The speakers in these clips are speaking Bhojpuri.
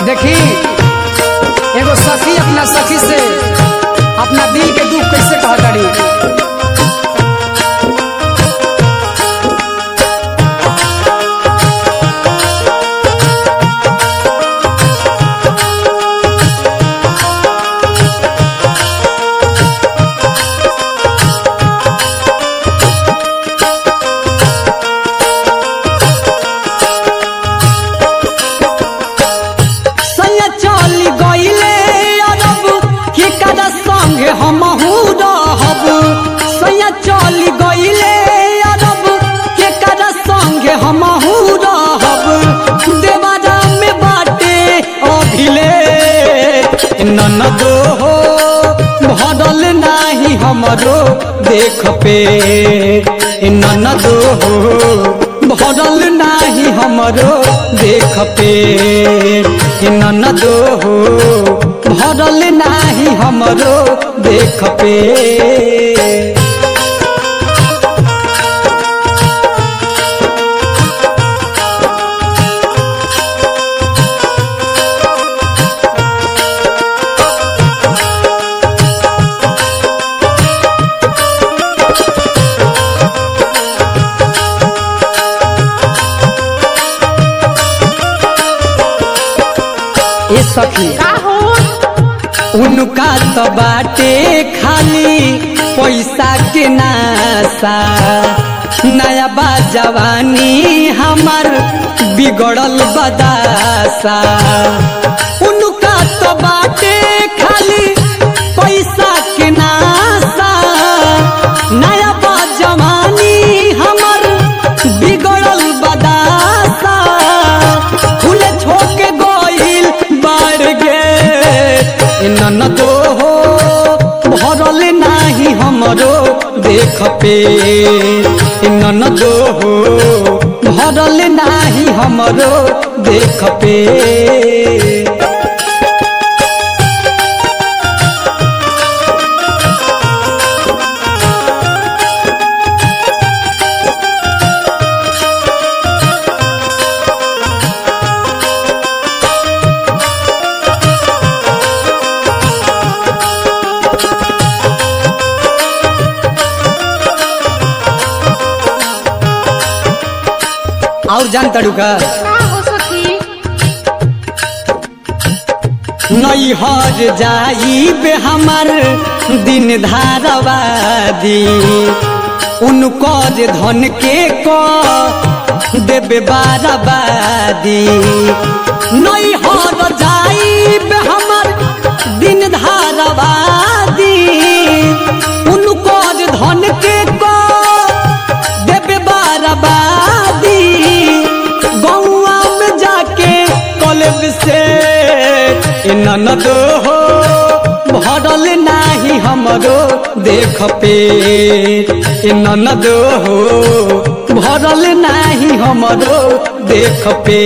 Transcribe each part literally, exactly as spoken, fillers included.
देखी एगो सखी अपना सखी से अपना दिल के दुख कैसे कहा करी। हम रहब सैया चल गईले अरब के कर संगे हम रहब देवारा में बाटे अभिले ननदो हो भरल नाही हमरो देख पे ननदो हो भरल नाही हमरो देख पे ननदो हो भरल नाही हमरो देख पे। ए सखी उनका तो बाटे खाली पैसा के नासा नया बा जवानी हमार बिगड़ल बदासा। उनका तो बाटे खाली पैसा के नासा नया बा जवानी हमार बिगड़ल बदासा। फूल छोके गोइल बाढ़ गे ननदो हो भरल नाही हमरो देख पे ननदो हो भरल नाही हमरो देख पे। और जान तड़ू का नैहर जाइबे हमार दिन धारवादी उनको धन के को देबे बाराबादी। नैहर जाइबे हमार दिन धारवादी उनको धन के को देबे बाराबादी। गौआ में जाके कॉलेज से ननदो हो भरल नाही हमरो देख पे ननदो हो भरल नाही हमरो देख पे।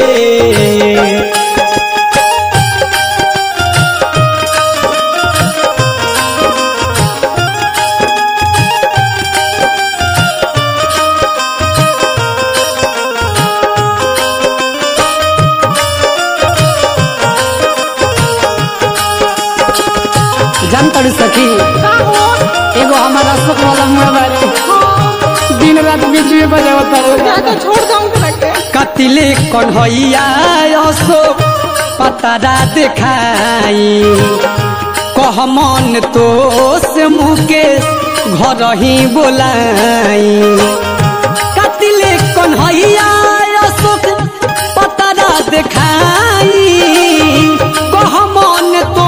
जानता सखी एगो हमारा सुख वाला मोबाइल दिन रात बीच में बजावता छोड़ कतिले कन्हैया अशोक पतारा देखाई कह मन तो से मुकेश घर ही बोलाई। कतिले कन्हैया अशोक पतारा देखाई कह मन तो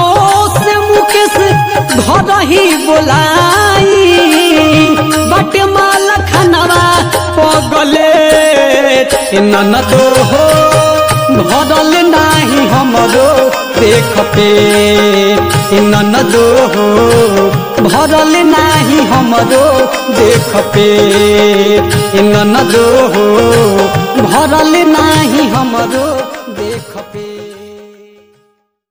घर ही बोलाई। बट माल खनवा पगले ननदो हो भरल नाही हमरो देख पे ननदो हो भरल नाही हमरो देख पे ननदो हो भरल नाही हमरो।